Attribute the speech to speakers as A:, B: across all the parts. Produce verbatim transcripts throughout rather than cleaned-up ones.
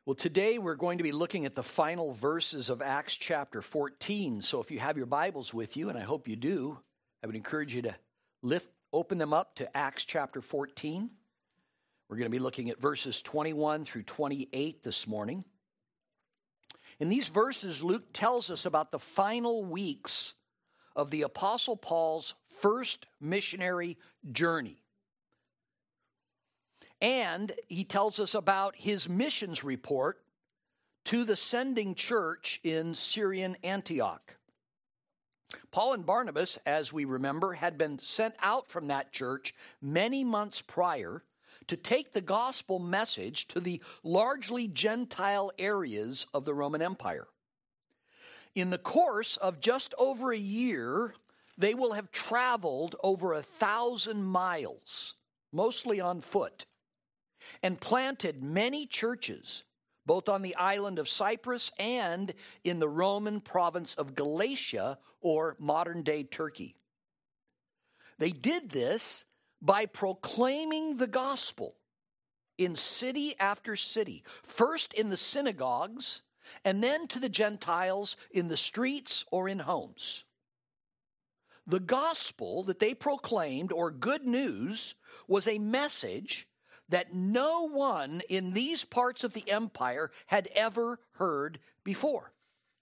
A: Well, today we're going to be looking at the final verses of Acts chapter fourteen. So if you have your Bibles with you, and I hope you do, I would encourage you to lift, open them up to Acts chapter fourteen. We're going to be looking at verses twenty-one through twenty-eight this morning. In these verses, Luke tells us about the final weeks of the Apostle Paul's first missionary journey. And he tells us about his missions report to the sending church in Syrian Antioch. Paul and Barnabas, as we remember, had been sent out from that church many months prior to take the gospel message to the largely Gentile areas of the Roman Empire. In the course of just over a year, they will have traveled over a thousand miles, mostly on foot, and planted many churches, both on the island of Cyprus and in the Roman province of Galatia, or modern-day Turkey. They did this by proclaiming the gospel in city after city, first in the synagogues, and then to the Gentiles in the streets or in homes. The gospel that they proclaimed, or good news, was a message that no one in these parts of the empire had ever heard before.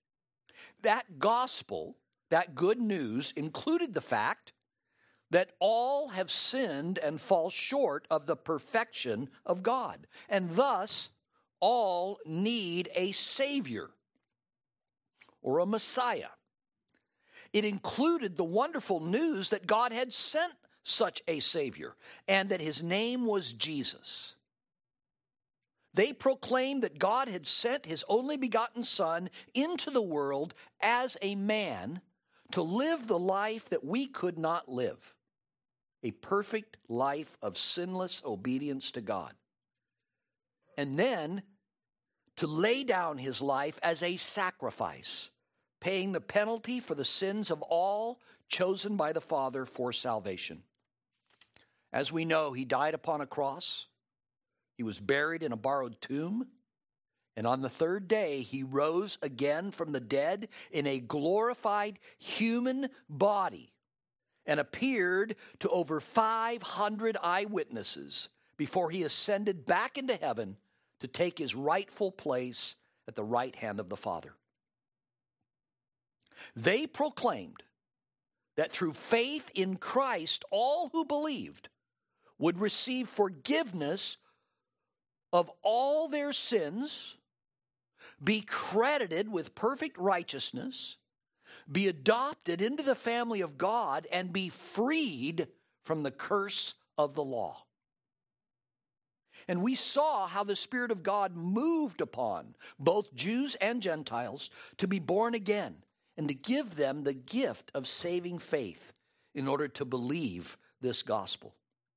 A: That gospel, that good news, included the fact that all have sinned and fall short of the perfection of God, and thus all need a Savior or a Messiah. It included the wonderful news that God had sent such a Savior, and that his name was Jesus. They proclaimed that God had sent his only begotten Son into the world as a man to live the life that we could not live, a perfect life of sinless obedience to God, and then to lay down his life as a sacrifice, paying the penalty for the sins of all chosen by the Father for salvation. As we know, he died upon a cross, he was buried in a borrowed tomb, and on the third day he rose again from the dead in a glorified human body and appeared to over five hundred eyewitnesses before he ascended back into heaven to take his rightful place at the right hand of the Father. They proclaimed that through faith in Christ, all who believed would receive forgiveness of all their sins, be credited with perfect righteousness, be adopted into the family of God, and be freed from the curse of the law. And we saw how the Spirit of God moved upon both Jews and Gentiles to be born again and to give them the gift of saving faith in order to believe this gospel.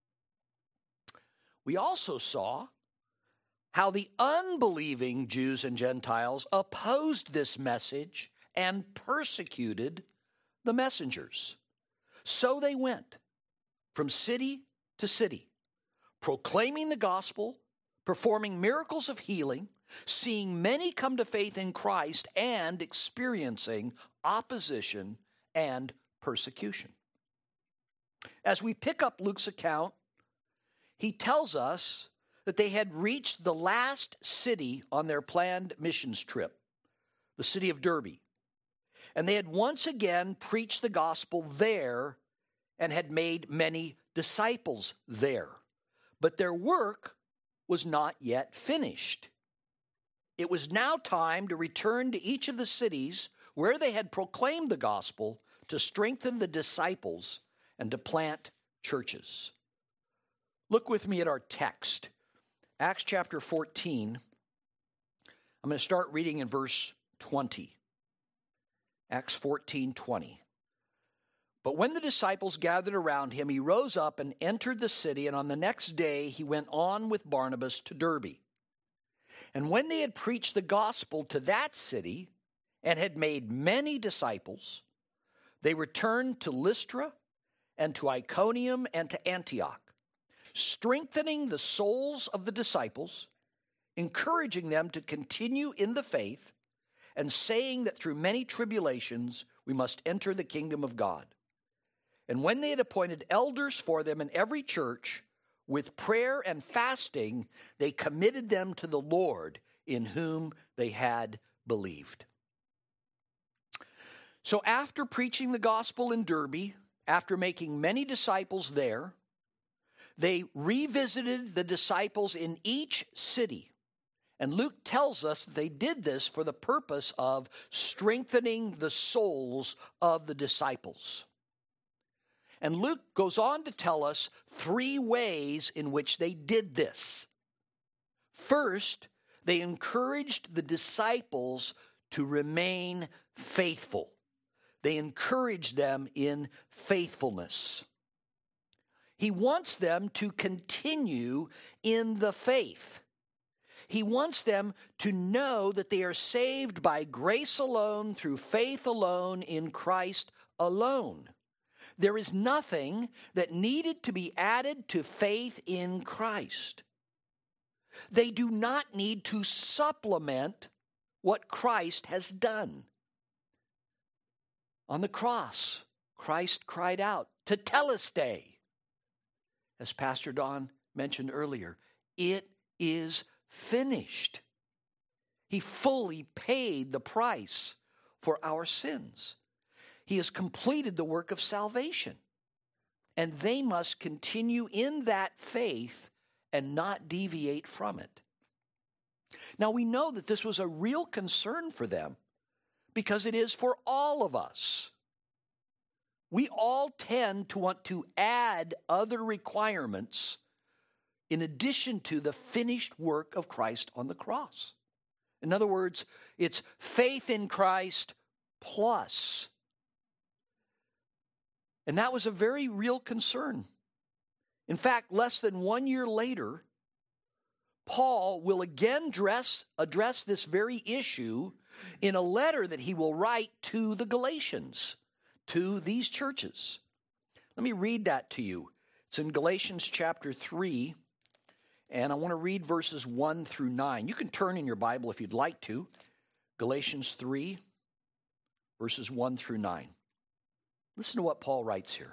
A: We also saw how the unbelieving Jews and Gentiles opposed this message and persecuted the messengers. So they went from city to city, proclaiming the gospel, performing miracles of healing, seeing many come to faith in Christ, and experiencing opposition and persecution. As we pick up Luke's account, he tells us that they had reached the last city on their planned missions trip, the city of Derbe. And they had once again preached the gospel there and had made many disciples there. But their work was not yet finished. It was now time to return to each of the cities where they had proclaimed the gospel to strengthen the disciples and to plant churches. Look with me at our text, Acts chapter fourteen. I'm going to start reading in verse twenty. Acts fourteen twenty. But when the disciples gathered around him, he rose up and entered the city, and on the next day he went on with Barnabas to Derbe. And when they had preached the gospel to that city and had made many disciples, they returned to Lystra and to Iconium and to Antioch, strengthening the souls of the disciples encouraging them to continue in the faith and saying that through many tribulations we must enter the kingdom of God. And when they had appointed elders for them in every church, with prayer and fasting, they committed them to the Lord in whom they had believed. So after preaching the gospel in Derbe, after making many disciples there, they revisited the disciples in each city. And Luke tells us that they did this for the purpose of strengthening the souls of the disciples. And Luke goes on to tell us three ways in which they did this. First, they encouraged the disciples to remain faithful. They encouraged them in faithfulness. He wants them to continue in the faith. He wants them to know that they are saved by grace alone, through faith alone, in Christ alone. There is nothing that needed to be added to faith in Christ. They do not need to supplement what Christ has done. On the cross, Christ cried out, "Tetelestai." As Pastor Don mentioned earlier, it is finished. He fully paid the price for our sins. He has completed the work of salvation. And they must continue in that faith and not deviate from it. Now we know that this was a real concern for them because it is for all of us. We all tend to want to add other requirements in addition to the finished work of Christ on the cross. In other words, it's faith in Christ plus. And that was a very real concern. In fact, less than one year later, Paul will again address, address this very issue in a letter that he will write to the Galatians, to these churches. Let me read that to you. It's in Galatians chapter three, and I want to read verses one through nine. You can turn in your Bible if you'd like to. Galatians three, verses one through nine. Listen to what Paul writes here.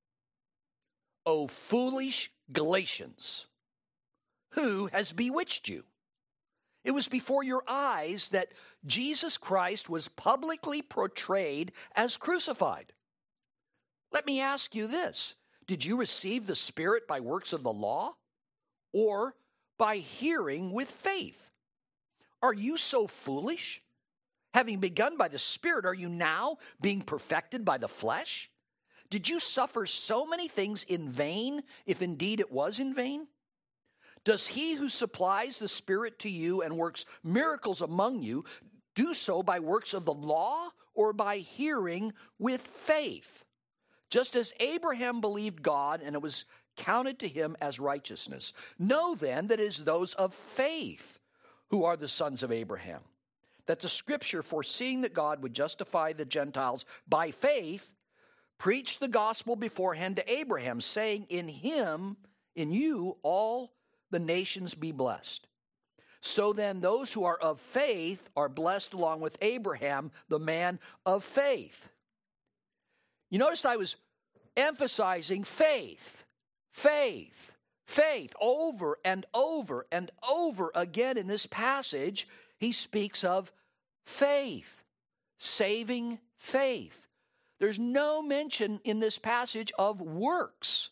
A: "O foolish Galatians, who has bewitched you? It was before your eyes that Jesus Christ was publicly portrayed as crucified. Let me ask you this. Did you receive the Spirit by works of the law or by hearing with faith? Are you so foolish? Having begun by the Spirit, are you now being perfected by the flesh? Did you suffer so many things in vain, if indeed it was in vain? Does he who supplies the Spirit to you and works miracles among you do so by works of the law or by hearing with faith? Just as Abraham believed God and it was counted to him as righteousness. Know then that it is those of faith who are the sons of Abraham. That the Scripture, foreseeing that God would justify the Gentiles by faith, preached the gospel beforehand to Abraham, saying, in him, in you, all the nations be blessed. So then those who are of faith are blessed along with Abraham, the man of faith." You noticed I was emphasizing faith, faith, faith over and over and over again in this passage. He speaks of faith, saving faith. There's no mention in this passage of works,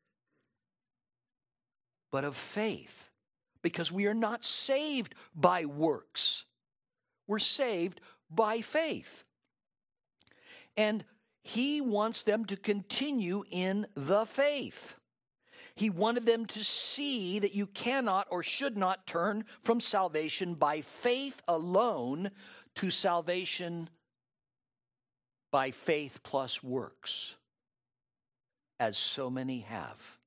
A: but of faith, because we are not saved by works. We're saved by faith. And he wants them to continue in the faith. He wanted them to see that you cannot or should not turn from salvation by faith alone to salvation by faith plus works, as so many have.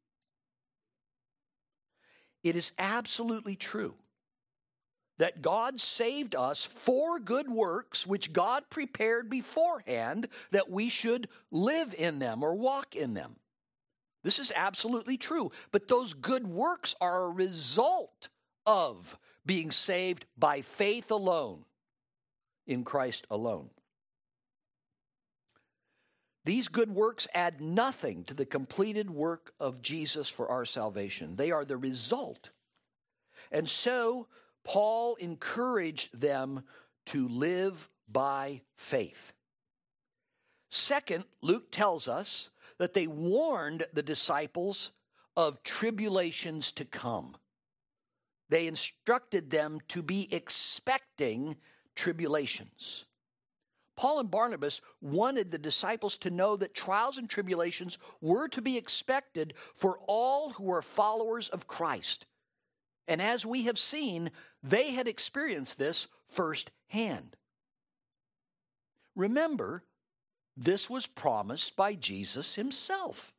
A: It is absolutely true that God saved us for good works, which God prepared beforehand that we should live in them or walk in them. This is absolutely true. But those good works are a result of being saved by faith alone, in Christ alone. These good works add nothing to the completed work of Jesus for our salvation. They are the result. And so, Paul encouraged them to live by faith. Second, Luke tells us that they warned the disciples of tribulations to come. They instructed them to be expecting tribulations. Paul and Barnabas wanted the disciples to know that trials and tribulations were to be expected for all who are followers of Christ. And as we have seen, they had experienced this firsthand. Remember, this was promised by Jesus himself.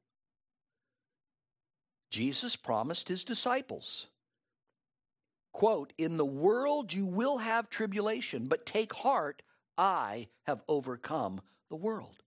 A: Jesus promised his disciples, quote, "In the world you will have tribulation, but take heart, I have overcome the world."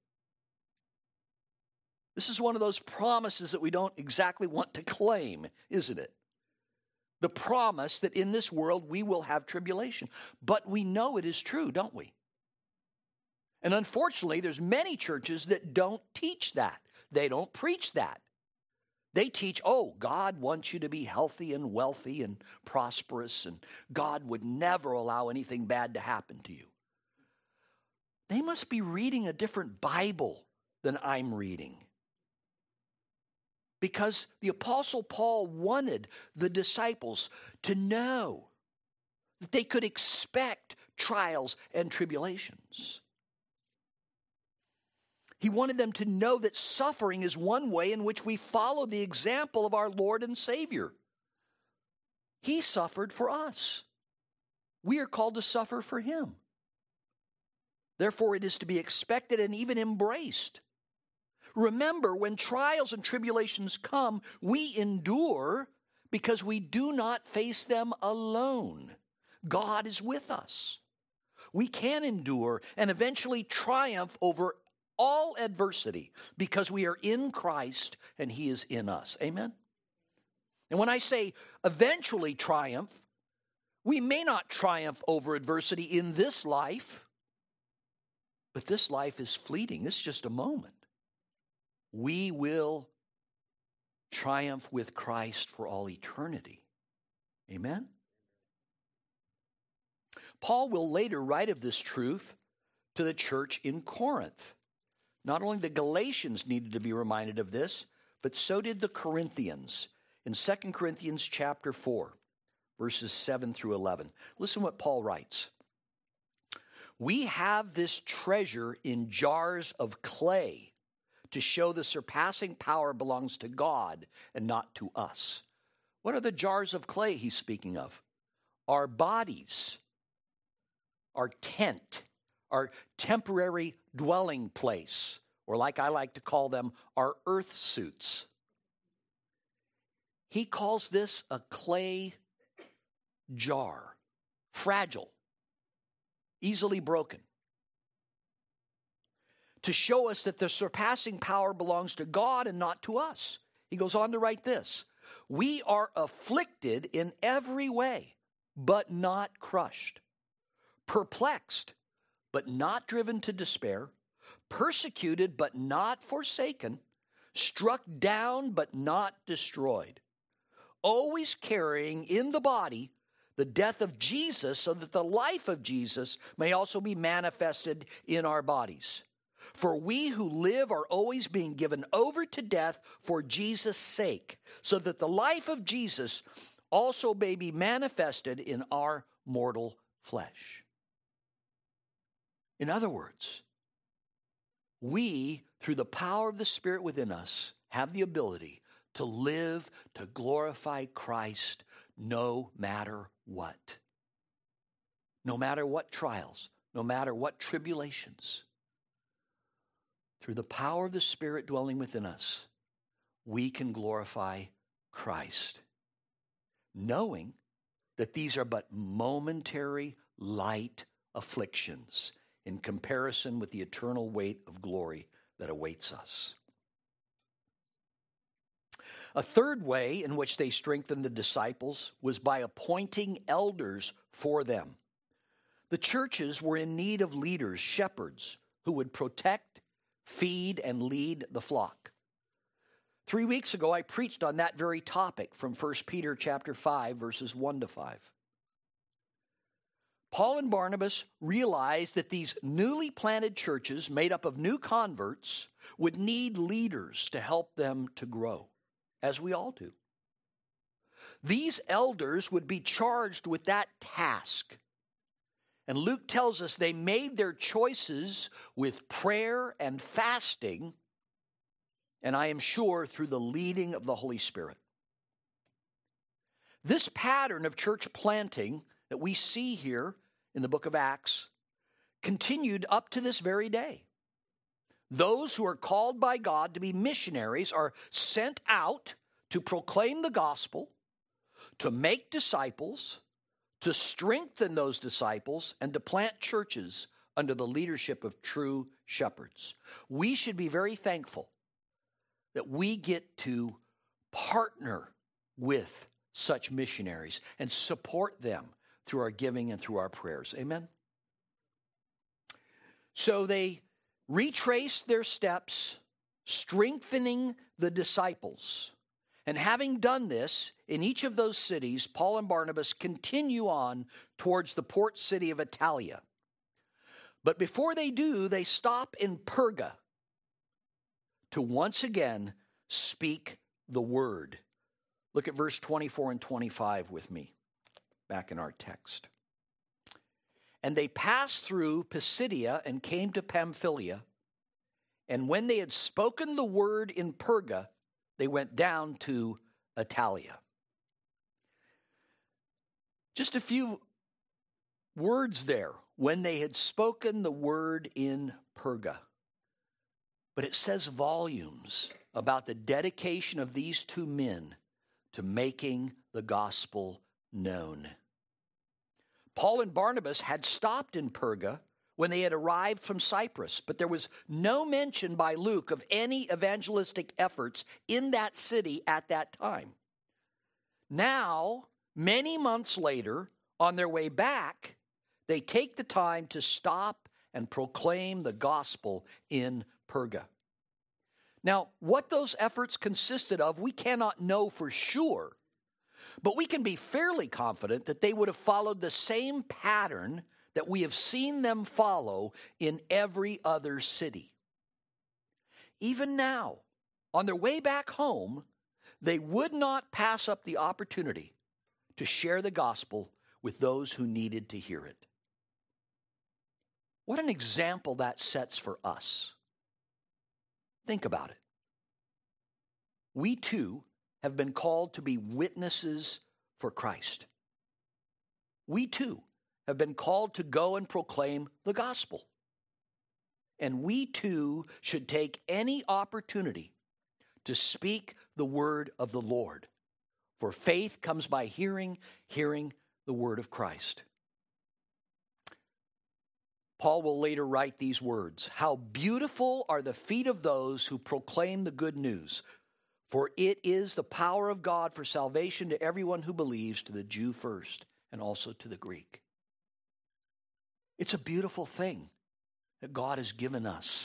A: This is one of those promises that we don't exactly want to claim, isn't it? The promise that in this world we will have tribulation. But we know it is true, don't we? And unfortunately, there's many churches that don't teach that. They don't preach that. They teach, oh, God wants you to be healthy and wealthy and prosperous, and God would never allow anything bad to happen to you. They must be reading a different Bible than I'm reading. Because the Apostle Paul wanted the disciples to know that they could expect trials and tribulations. He wanted them to know that suffering is one way in which we follow the example of our Lord and Savior. He suffered for us. We are called to suffer for him. Therefore, it is to be expected and even embraced. Remember, when trials and tribulations come, we endure because we do not face them alone. God is with us. We can endure and eventually triumph over all adversity because we are in Christ and he is in us. Amen? And when I say eventually triumph, we may not triumph over adversity in this life, but this life is fleeting. This is just a moment. We will triumph with Christ for all eternity. Amen? Paul will later write of this truth to the church in Corinth. Not only the Galatians needed to be reminded of this, but so did the Corinthians in Second Corinthians chapter four, verses seven through eleven. Listen what Paul writes. We have this treasure in jars of clay to show the surpassing power belongs to God and not to us. What are the jars of clay he's speaking of? Our bodies, our tent, our temporary dwelling place, or like I like to call them, our earth suits. He calls this a clay jar, fragile, easily broken, to show us that the surpassing power belongs to God and not to us. He goes on to write this: we are afflicted in every way, but not crushed, perplexed, but not driven to despair, persecuted, but not forsaken, struck down, but not destroyed, always carrying in the body the death of Jesus, so that the life of Jesus may also be manifested in our bodies. For we who live are always being given over to death for Jesus' sake, so that the life of Jesus also may be manifested in our mortal flesh. In other words, we, through the power of the Spirit within us, have the ability to live to glorify Christ no matter what. No matter what trials, no matter what tribulations. Through the power of the Spirit dwelling within us, we can glorify Christ, knowing that these are but momentary, light afflictions in comparison with the eternal weight of glory that awaits us. A third way in which they strengthened the disciples was by appointing elders for them. The churches were in need of leaders, shepherds, who would protect, feed, and lead the flock. Three weeks ago, I preached on that very topic from First Peter chapter five, verses one to five. Paul and Barnabas realized that these newly planted churches made up of new converts would need leaders to help them to grow, as we all do. These elders would be charged with that task. And Luke tells us they made their choices with prayer and fasting, and I am sure through the leading of the Holy Spirit. This pattern of church planting that we see here in the book of Acts continued up to this very day. Those who are called by God to be missionaries are sent out to proclaim the gospel, to make disciples, to strengthen those disciples, and to plant churches under the leadership of true shepherds. We should be very thankful that we get to partner with such missionaries and support them through our giving and through our prayers. Amen? So they retraced their steps, strengthening the disciples. And having done this, in each of those cities, Paul and Barnabas continue on towards the port city of Attalia. But before they do, they stop in Perga to once again speak the word. Look at verse twenty-four and twenty-five with me, back in our text. And they passed through Pisidia and came to Pamphylia. And when they had spoken the word in Perga, they went down to Attalia. Just a few words there. When they had spoken the word in Perga. But it says volumes about the dedication of these two men to making the gospel known. Paul and Barnabas had stopped in Perga when they had arrived from Cyprus, but there was no mention by Luke of any evangelistic efforts in that city at that time. Now, many months later, on their way back, they take the time to stop and proclaim the gospel in Perga. Now, what those efforts consisted of, we cannot know for sure, but we can be fairly confident that they would have followed the same pattern that we have seen them follow in every other city. Even now, on their way back home, they would not pass up the opportunity to share the gospel with those who needed to hear it. What an example that sets for us. Think about it. We too have been called to be witnesses for Christ. We too have been called to go and proclaim the gospel. And we too should take any opportunity to speak the word of the Lord. For faith comes by hearing, hearing the word of Christ. Paul will later write these words, "How beautiful are the feet of those who proclaim the good news, for it is the power of God for salvation to everyone who believes, to the Jew first, and also to the Greek." It's a beautiful thing that God has given us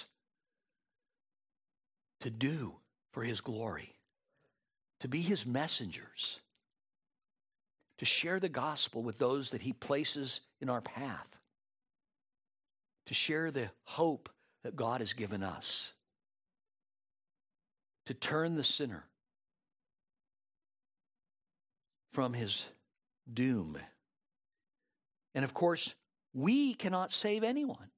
A: to do for his glory, to be his messengers, to share the gospel with those that he places in our path, to share the hope that God has given us, to turn the sinner from his doom. And of course, we cannot save anyone.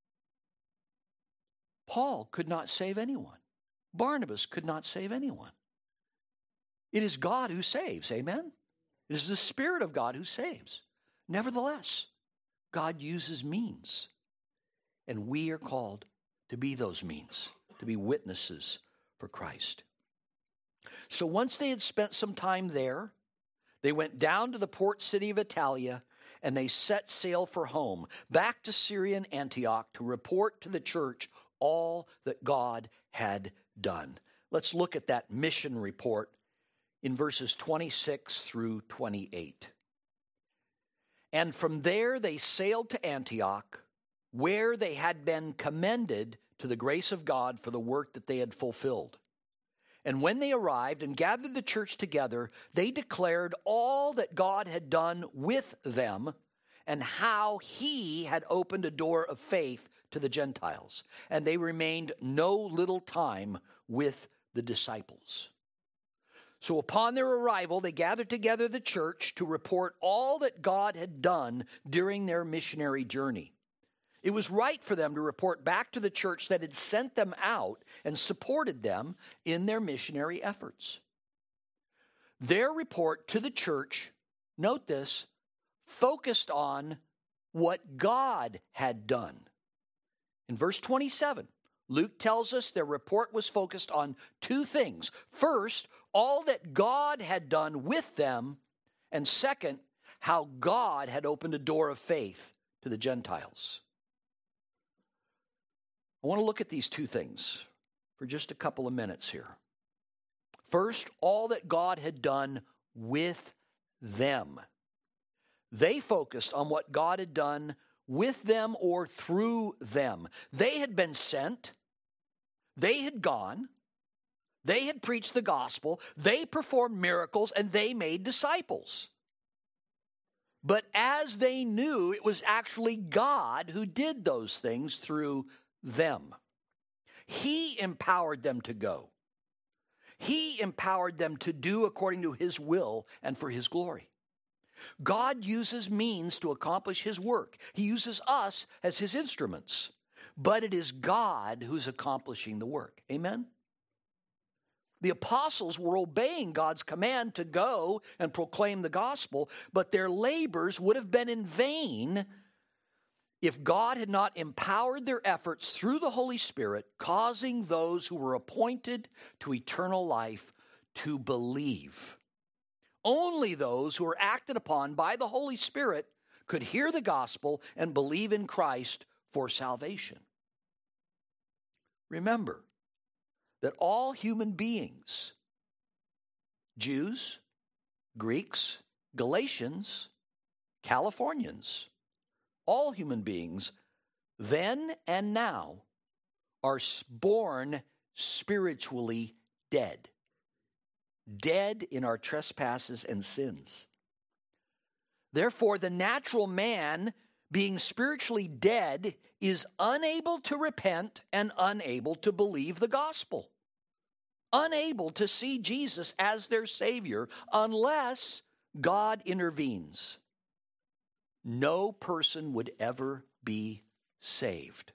A: Paul could not save anyone. Barnabas could not save anyone. It is God who saves, amen? It is the Spirit of God who saves. Nevertheless, God uses means. And we are called to be those means, to be witnesses for Christ. So once they had spent some time there, they went down to the port city of Attalia, and they set sail for home, back to Syrian Antioch, to report to the church all that God had done. Let's look at that mission report in verses twenty-six through twenty-eight. And from there they sailed to Antioch, where they had been commended to the grace of God for the work that they had fulfilled. And when they arrived and gathered the church together, they declared all that God had done with them and how he had opened a door of faith to the Gentiles. And they remained no little time with the disciples. So upon their arrival, they gathered together the church to report all that God had done during their missionary journey. It was right for them to report back to the church that had sent them out and supported them in their missionary efforts. Their report to the church, note this, focused on what God had done. In verse twenty-seven, Luke tells us their report was focused on two things. First, all that God had done with them, and second, how God had opened a door of faith to the Gentiles. I want to look at these two things for just a couple of minutes here. First, all that God had done with them. They focused on what God had done with them or through them. They had been sent. They had gone. They had preached the gospel. They performed miracles, and they made disciples. But as they knew, it was actually God who did those things through them. He empowered them to go. He empowered them to do according to his will and for his glory. God uses means to accomplish his work. He uses us as his instruments. But it is God who's accomplishing the work. Amen? The apostles were obeying God's command to go and proclaim the gospel, but their labors would have been in vain if God had not empowered their efforts through the Holy Spirit, causing those who were appointed to eternal life to believe. Only those who were acted upon by the Holy Spirit could hear the gospel and believe in Christ for salvation. Remember that all human beings, Jews, Greeks, Galatians, Californians, all human beings, then and now, are born spiritually dead. Dead in our trespasses and sins. Therefore, the natural man, being spiritually dead, is unable to repent and unable to believe the gospel. Unable to see Jesus as their Savior unless God intervenes. No person would ever be saved.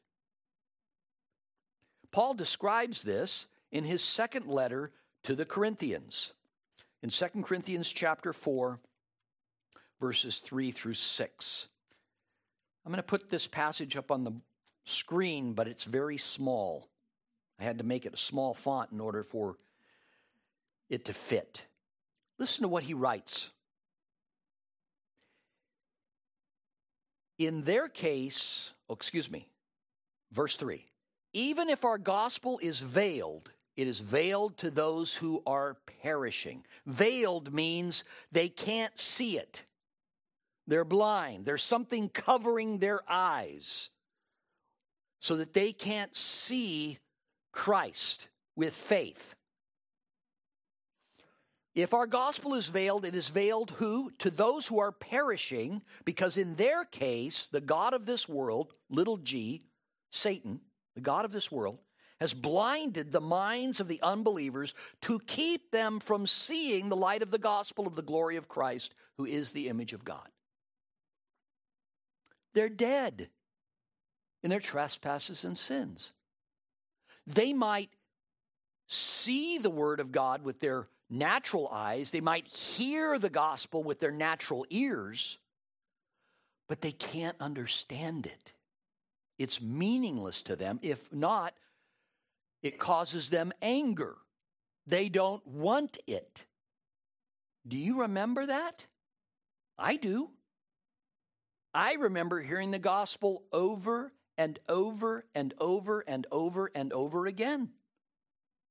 A: Paul describes this in his second letter to the Corinthians. In Second Corinthians chapter four, verses three through six. I'm going to put this passage up on the screen, but it's very small. I had to make it a small font in order for it to fit. Listen to what he writes. In their case, oh, excuse me, verse three. Even if our gospel is veiled, it is veiled to those who are perishing. Veiled means they can't see it. They're blind. There's something covering their eyes so that they can't see Christ with faith. If our gospel is veiled, it is veiled who? To those who are perishing, because in their case, the god of this world, little g, Satan, the god of this world, has blinded the minds of the unbelievers to keep them from seeing the light of the gospel of the glory of Christ, who is the image of God. They're dead in their trespasses and sins. They might see the word of God with their natural eyes. They might hear the gospel with their natural ears, but they can't understand it. It's meaningless to them. If not, it causes them anger. They don't want it. Do you remember that? I do. I remember hearing the gospel over and over and over and over and over again.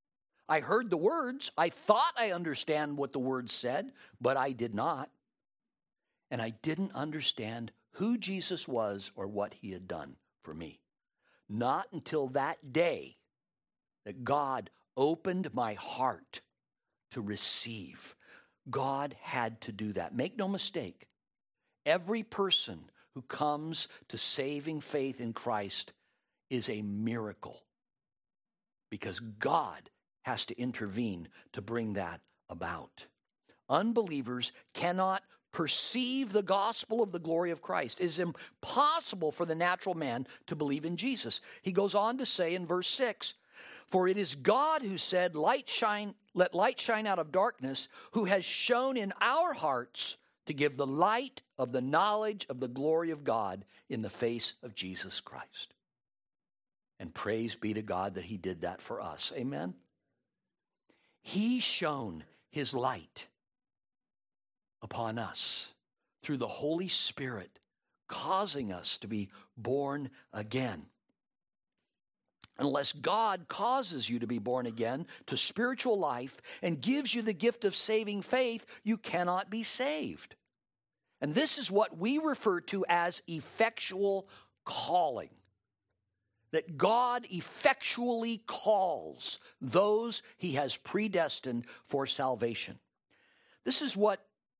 A: I heard the words. I thought I understand what the words said, but I did not. And I didn't understand who Jesus was or what he had done for me. Not until that day that God opened my heart to receive. God had to do that. Make no mistake, every person who comes to saving faith in Christ is a miracle, because God has to intervene to bring that about. Unbelievers cannot perceive the gospel of the glory of Christ. It is impossible for the natural man to believe in Jesus. He goes on to say in verse six, "For it is God who said, light shine, let light shine out of darkness, who has shown in our hearts to give the light of the knowledge of the glory of God in the face of Jesus Christ." And praise be to God that he did that for us. Amen? He shone his light upon us through the Holy Spirit, causing us to be born again. Unless God causes you to be born again to spiritual life and gives you the gift of saving faith, you cannot be saved. And this is what we refer to as effectual calling. That God effectually calls those he has predestined for salvation. This is what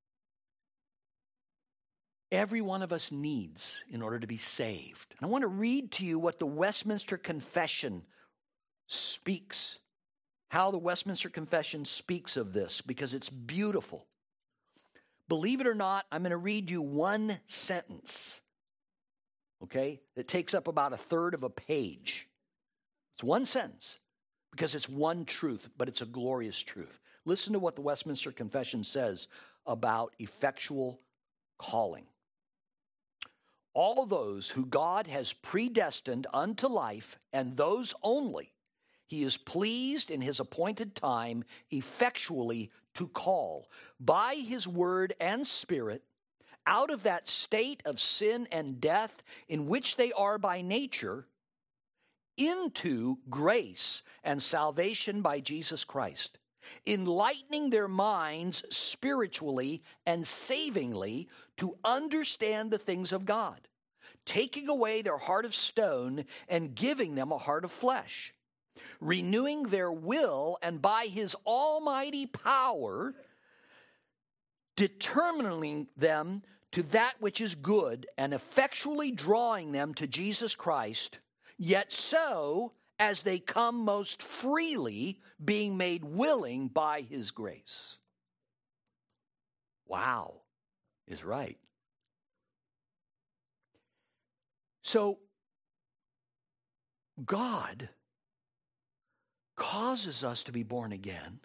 A: every one of us needs in order to be saved. And I want to read to you what the Westminster Confession speaks, how the Westminster Confession speaks of this, because it's beautiful. Believe it or not, I'm going to read you one sentence, okay? It takes up about a third of a page. It's one sentence, because it's one truth, but it's a glorious truth. Listen to what the Westminster Confession says about effectual calling. All of those who God has predestined unto life, and those only, he is pleased in his appointed time effectually to call by his word and spirit out of that state of sin and death in which they are by nature into grace and salvation by Jesus Christ, enlightening their minds spiritually and savingly to understand the things of God, taking away their heart of stone and giving them a heart of flesh, renewing their will, and by his almighty power determining them to that which is good and effectually drawing them to Jesus Christ, yet so as they come most freely, being made willing by his grace. Wow is right. So, God causes us to be born again.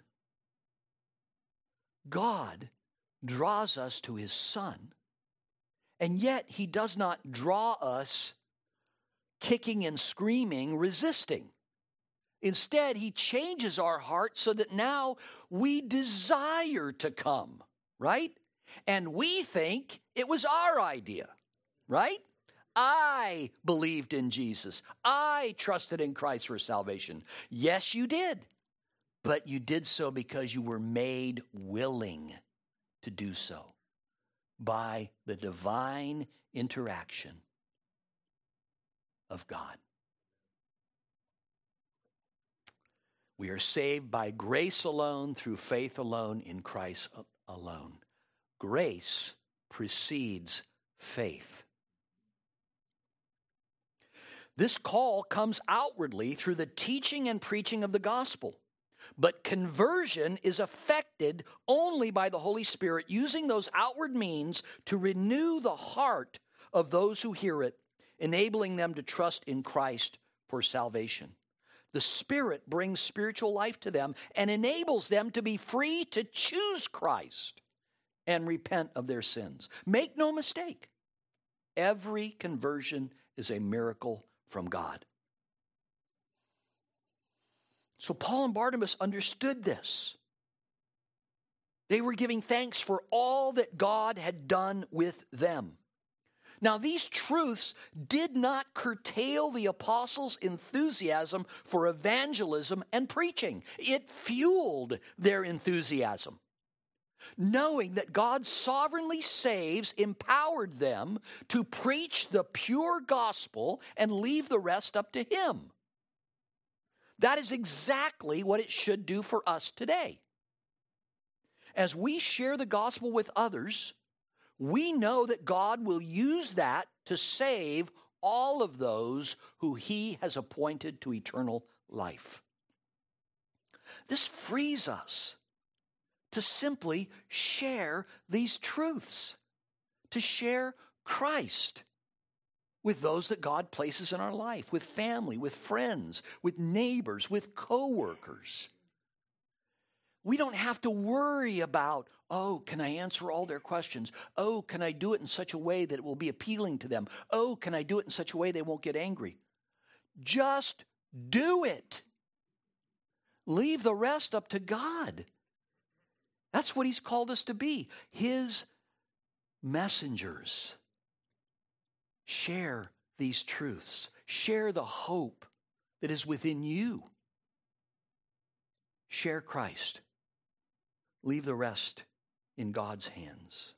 A: God draws us to his Son, and yet he does not draw us kicking and screaming, resisting. Instead, he changes our heart so that now we desire to come, right? And we think it was our idea, right? I believed in Jesus. I trusted in Christ for salvation. Yes, you did. But you did so because you were made willing to do so by the divine interaction of God. We are saved by grace alone, through faith alone, in Christ alone. Grace precedes faith. This call comes outwardly through the teaching and preaching of the gospel. But conversion is effected only by the Holy Spirit using those outward means to renew the heart of those who hear it, enabling them to trust in Christ for salvation. The Spirit brings spiritual life to them and enables them to be free to choose Christ and repent of their sins. Make no mistake, every conversion is a miracle from God. So Paul and Barnabas understood this. They were giving thanks for all that God had done with them. Now, these truths did not curtail the apostles' enthusiasm for evangelism and preaching. It fueled their enthusiasm. Knowing that God sovereignly saves empowered them to preach the pure gospel and leave the rest up to Him. That is exactly what it should do for us today. As we share the gospel with others, we know that God will use that to save all of those who He has appointed to eternal life. This frees us to simply share these truths, to share Christ with those that God places in our life, with family, with friends, with neighbors, with coworkers. We don't have to worry about, oh, can I answer all their questions? Oh, can I do it in such a way that it will be appealing to them? Oh, can I do it in such a way they won't get angry? Just do it. Leave the rest up to God. That's what He's called us to be, His messengers. Share these truths. Share the hope that is within you. Share Christ. Leave the rest in God's hands.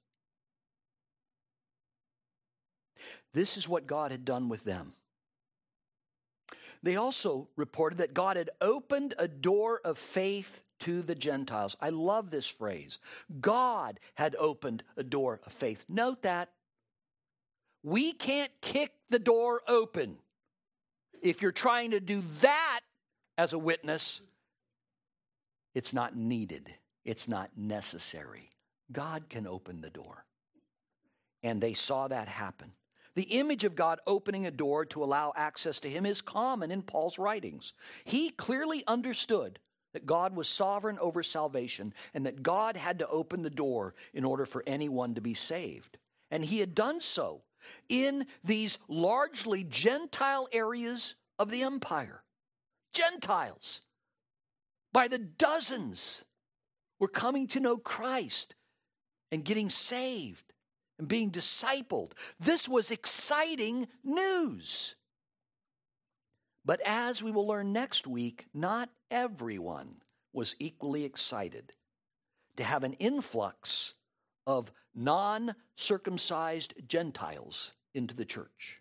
A: This is what God had done with them. They also reported that God had opened a door of faith to the Gentiles. I love this phrase. God had opened a door of faith. Note that. We can't kick the door open. If you're trying to do that as a witness, it's not needed. It's not necessary. God can open the door. And they saw that happen. The image of God opening a door to allow access to Him is common in Paul's writings. He clearly understood that God was sovereign over salvation and that God had to open the door in order for anyone to be saved. And He had done so in these largely Gentile areas of the empire. Gentiles, by the dozens, were coming to know Christ and getting saved and being discipled. This was exciting news. But as we will learn next week, not everyone was equally excited to have an influx of non-circumcised Gentiles into the church.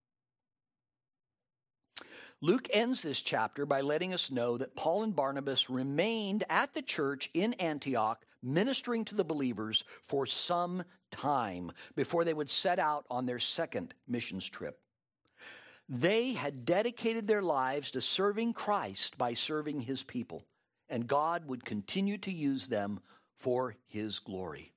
A: Luke ends this chapter by letting us know that Paul and Barnabas remained at the church in Antioch, ministering to the believers for some time before they would set out on their second missions trip. They had dedicated their lives to serving Christ by serving His people, and God would continue to use them for His glory.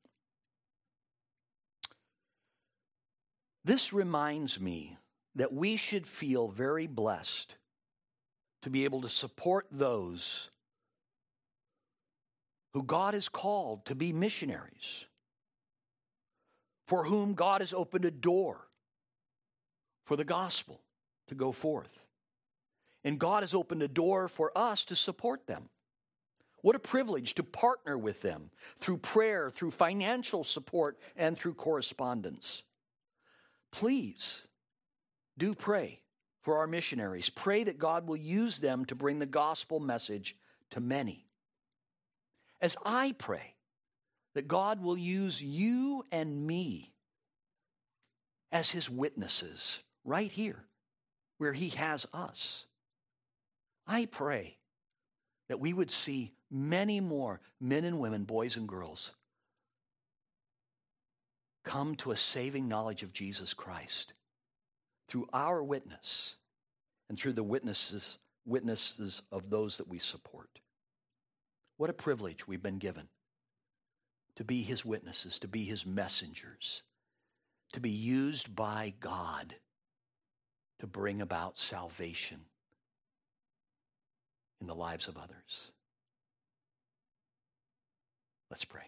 A: This reminds me that we should feel very blessed to be able to support those who God has called to be missionaries, for whom God has opened a door for the gospel to go forth. And God has opened a door for us to support them. What a privilege to partner with them through prayer, through financial support, and through correspondence. Please do pray for our missionaries. Pray that God will use them to bring the gospel message to many. As I pray that God will use you and me as His witnesses right here where He has us, I pray that we would see many more men and women, boys and girls, come to a saving knowledge of Jesus Christ through our witness and through the witnesses, witnesses of those that we support. What a privilege we've been given to be His witnesses, to be His messengers, to be used by God to bring about salvation in the lives of others. Let's pray.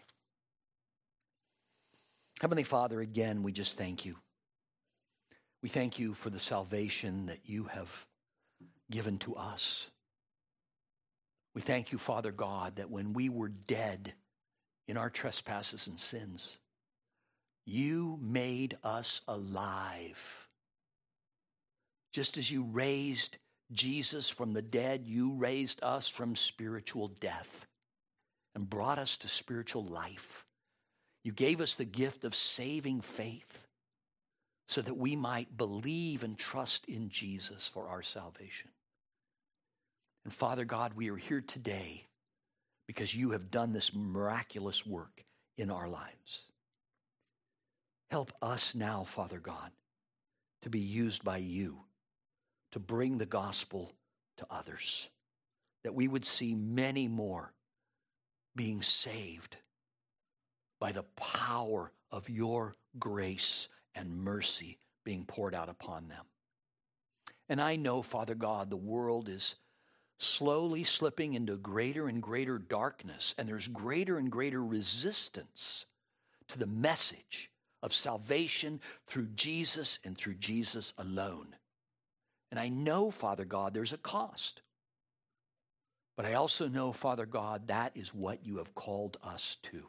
A: Heavenly Father, again, we just thank You. We thank You for the salvation that You have given to us. We thank You, Father God, that when we were dead in our trespasses and sins, You made us alive. Just as you raised Jesus from the dead, you raised us from spiritual death and brought us to spiritual life. You gave us the gift of saving faith so that we might believe and trust in Jesus for our salvation. And Father God, we are here today because you have done this miraculous work in our lives. Help us now, Father God, to be used by you to bring the gospel to others, that we would see many more being saved by the power of your grace and mercy being poured out upon them. And I know, Father God, the world is slowly slipping into greater and greater darkness, and there's greater and greater resistance to the message of salvation through Jesus and through Jesus alone. And I know, Father God, there's a cost. But I also know, Father God, that is what you have called us to.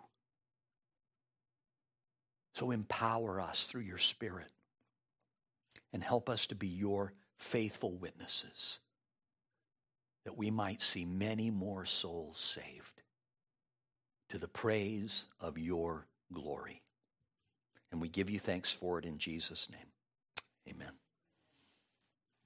A: So empower us through your Spirit and help us to be your faithful witnesses, that we might see many more souls saved to the praise of your glory. And we give you thanks for it in Jesus' name. Amen.